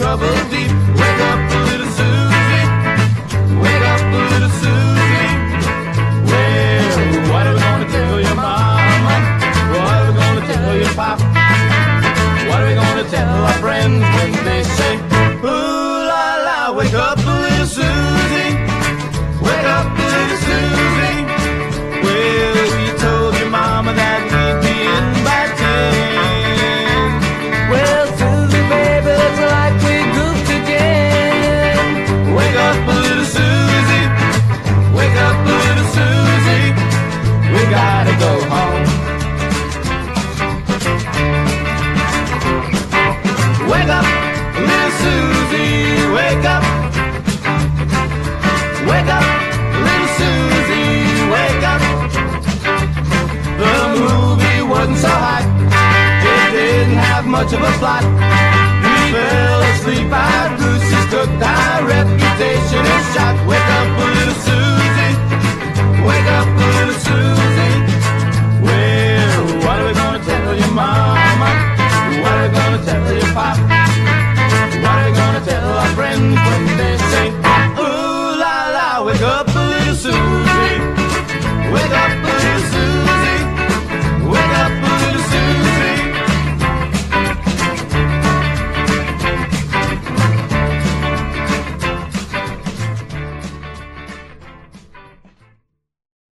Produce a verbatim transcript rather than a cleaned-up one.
trouble deep. Wake up, little Susie. Wake up, little Susie. Well, what are we gonna tell your mama? What are we gonna tell your pop? What are we gonna tell our friends when they say, ooh la la, wake up, little Susie. Wake up, little Susie. Well, we told your mama that we'd be in by ten. Well, Susie, baby, looks like we goofed again. Wake up, little Susie. Wake up, little Susie. We gotta go home. Wake up, little Susie. Wake up. Wake up, little Susie. Wake up. The movie wasn't so hot. It didn't have much of a plot. We fell asleep, our gooses cooked, our reputation is shot. Wake up, little Susie. Wake up, little Susie. Well, what are we gonna tell your mama? What are we gonna tell your pop? What are we gonna tell our friends when they say, ooh la la, wake up, little Susie. Wake up,